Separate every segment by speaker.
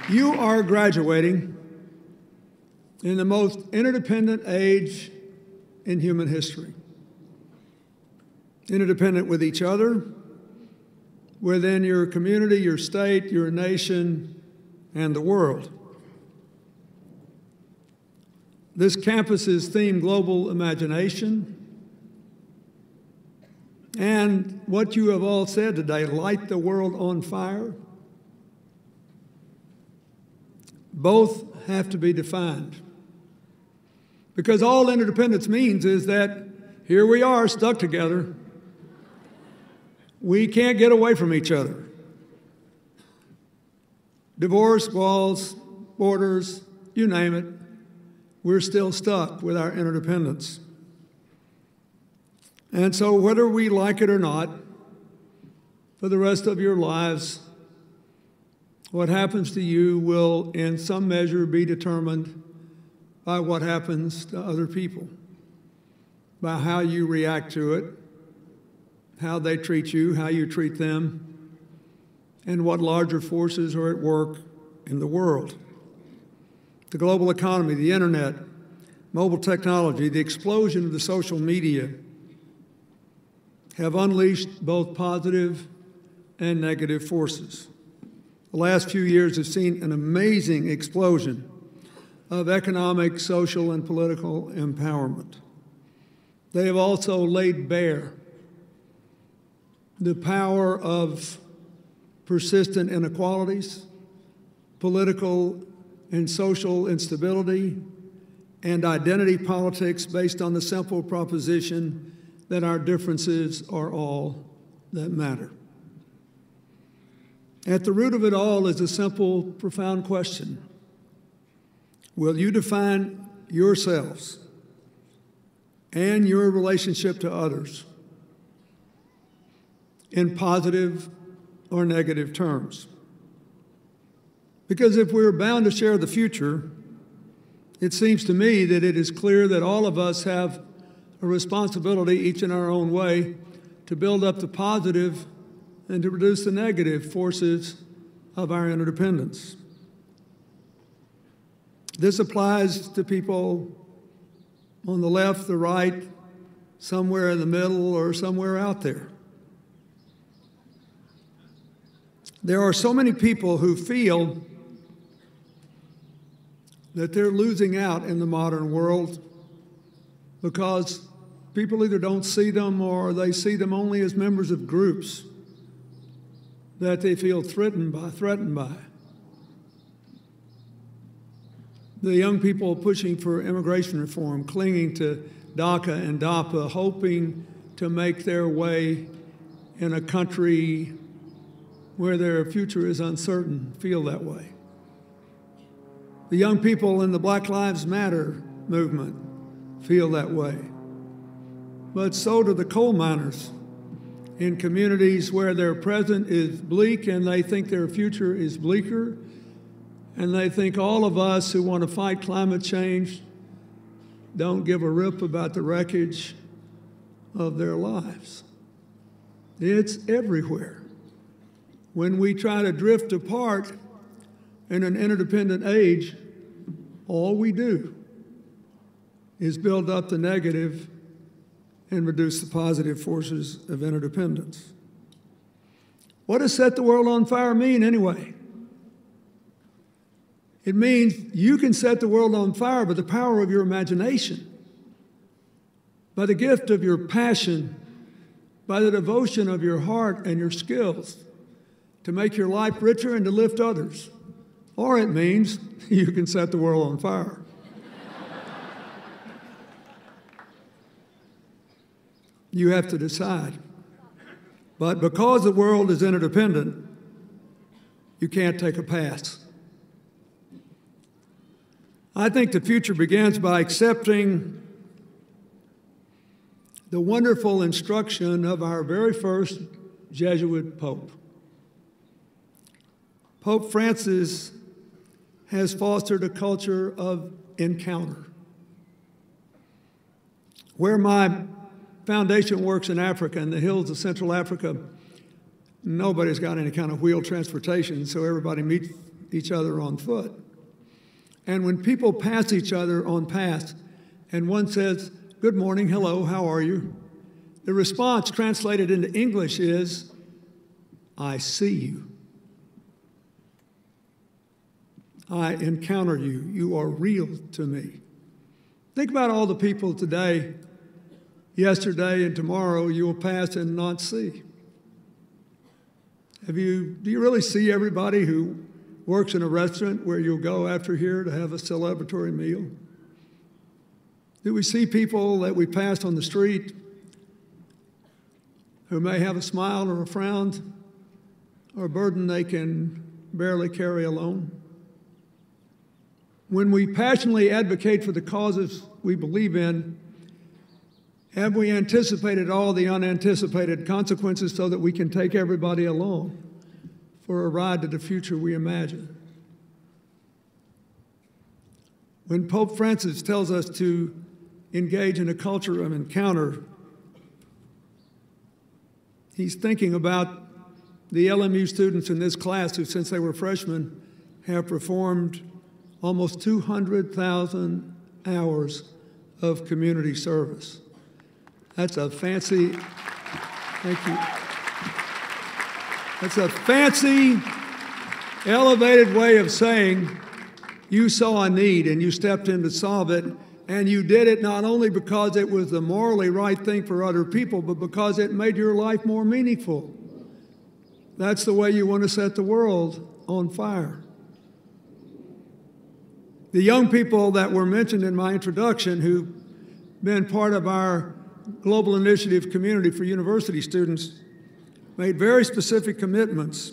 Speaker 1: You are graduating in the most interdependent age in human history. Interdependent with each other, within your community, your state, your nation, and the world. This campus is themed Global Imagination. And what you have all said today, light the world on fire, both have to be defined. Because all interdependence means is that here we are stuck together. We can't get away from each other. Divorce, walls, borders, you name it, we're still stuck with our interdependence. And so whether we like it or not, for the rest of your lives, what happens to you will in some measure be determined by what happens to other people, by how you react to it, how they treat you, how you treat them, and what larger forces are at work in the world. The global economy, the internet, mobile technology, the explosion of the social media have unleashed both positive and negative forces. The last few years have seen an amazing explosion of economic, social, and political empowerment. They have also laid bare the power of persistent inequalities, political and social instability, and identity politics based on the simple proposition that our differences are all that matter. At the root of it all is a simple, profound question. Will you define yourselves and your relationship to others in positive or negative terms? Because if we're bound to share the future, it seems to me that it is clear that all of us have a responsibility, each in our own way, to build up the positive and to reduce the negative forces of our interdependence. This applies to people on the left, the right, somewhere in the middle, or somewhere out there. There are so many people who feel that they're losing out in the modern world because people either don't see them or they see them only as members of groups that they feel threatened by. The young people pushing for immigration reform, clinging to DACA and DAPA, hoping to make their way in a country where their future is uncertain, feel that way. The young people in the Black Lives Matter movement feel that way. But so do the coal miners in communities where their present is bleak and they think their future is bleaker, and they think all of us who want to fight climate change don't give a rip about the wreckage of their lives. It's everywhere. When we try to drift apart in an interdependent age, all we do is build up the negative and reduce the positive forces of interdependence. What does set the world on fire mean anyway? It means you can set the world on fire by the power of your imagination, by the gift of your passion, by the devotion of your heart and your skills to make your life richer and to lift others. Or it means you can set the world on fire. You have to decide. But because the world is interdependent, you can't take a pass. I think the future begins by accepting the wonderful instruction of our very first Jesuit Pope. Pope Francis has fostered a culture of encounter. Where my foundation works in Africa, in the hills of Central Africa, nobody's got any kind of wheeled transportation, so everybody meets each other on foot. And when people pass each other on paths, and one says, "Good morning, hello, how are you?" the response translated into English is, "I see you. I encounter you. You are real to me." Think about all the people today, yesterday, and tomorrow you will pass and not see. Do you really see everybody who works in a restaurant where you'll go after here to have a celebratory meal? Do we see people that we pass on the street who may have a smile or a frown or a burden they can barely carry alone? When we passionately advocate for the causes we believe in, have we anticipated all the unanticipated consequences so that we can take everybody along for a ride to the future we imagine? When Pope Francis tells us to engage in a culture of encounter, he's thinking about the LMU students in this class who, since they were freshmen, have performed almost 200,000 hours of community service. That's a fancy, thank you. That's a fancy, elevated way of saying you saw a need and you stepped in to solve it, and you did it not only because it was the morally right thing for other people, but because it made your life more meaningful. That's the way you want to set the world on fire. The young people that were mentioned in my introduction who've been part of our Global Initiative Community for University Students made very specific commitments.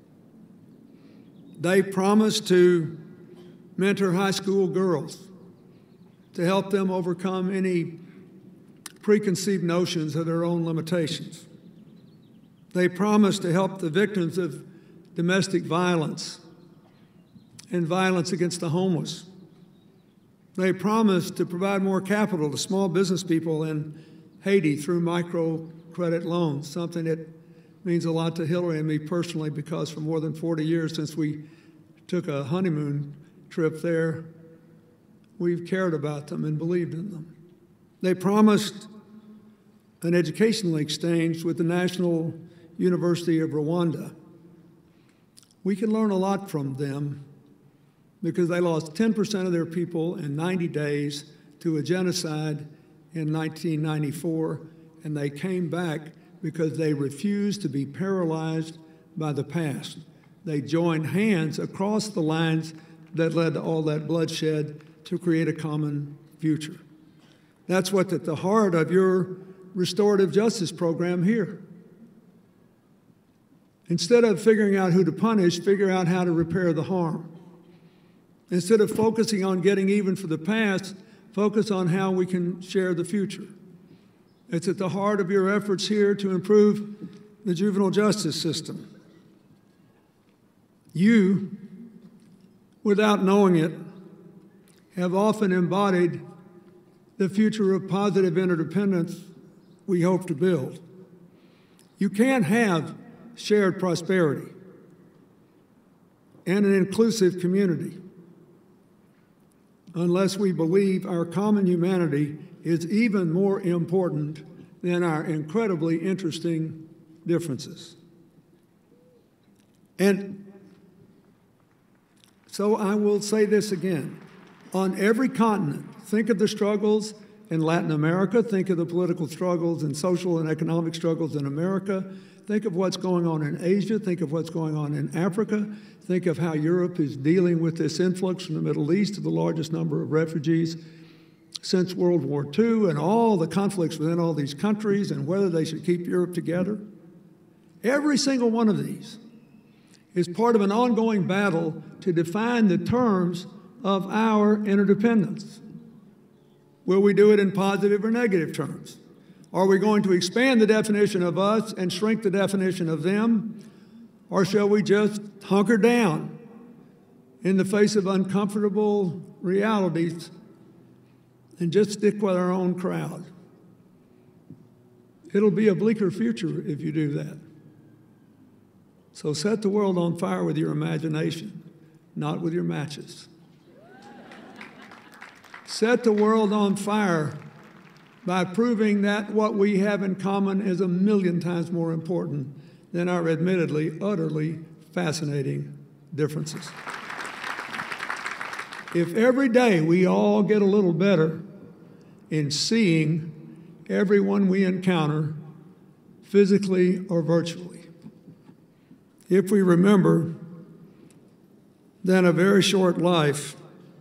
Speaker 1: They promised to mentor high school girls to help them overcome any preconceived notions of their own limitations. They promised to help the victims of domestic violence and violence against the homeless. They promised to provide more capital to small business people in Haiti through microcredit loans, something that means a lot to Hillary and me personally, because for more than 40 years since we took a honeymoon trip there, we've cared about them and believed in them. They promised an educational exchange with the National University of Rwanda. We can learn a lot from them because they lost 10% of their people in 90 days to a genocide in 1994, and they came back because they refused to be paralyzed by the past. They joined hands across the lines that led to all that bloodshed to create a common future. That's what's at the heart of your restorative justice program here. Instead of figuring out who to punish, figure out how to repair the harm. Instead of focusing on getting even for the past, focus on how we can share the future. It's at the heart of your efforts here to improve the juvenile justice system. You, without knowing it, have often embodied the future of positive interdependence we hope to build. You can't have shared prosperity and an inclusive community unless we believe our common humanity is even more important than our incredibly interesting differences. And so I will say this again. On every continent, think of the struggles in Latin America, think of the political struggles and social and economic struggles in America, think of what's going on in Asia, think of what's going on in Africa, think of how Europe is dealing with this influx from the Middle East of the largest number of refugees since World War II, and all the conflicts within all these countries and whether they should keep Europe together. Every single one of these is part of an ongoing battle to define the terms of our interdependence. Will we do it in positive or negative terms? Are we going to expand the definition of us and shrink the definition of them? Or shall we just hunker down in the face of uncomfortable realities and just stick with our own crowd? It'll be a bleaker future if you do that. So set the world on fire with your imagination. not with your matches. Set the world on fire by proving that what we have in common is a million times more important than our admittedly, utterly fascinating differences. If every day we all get a little better in seeing everyone we encounter, physically or virtually, if we remember that a very short life,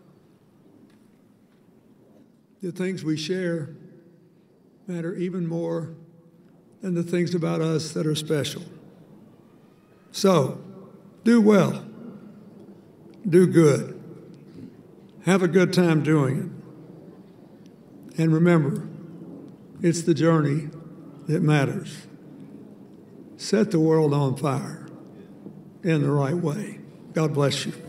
Speaker 1: the things we share matter even more than the things about us that are special. So, do well, do good, have a good time doing it, and remember, it's the journey that matters. Set the world on fire in the right way. God bless you.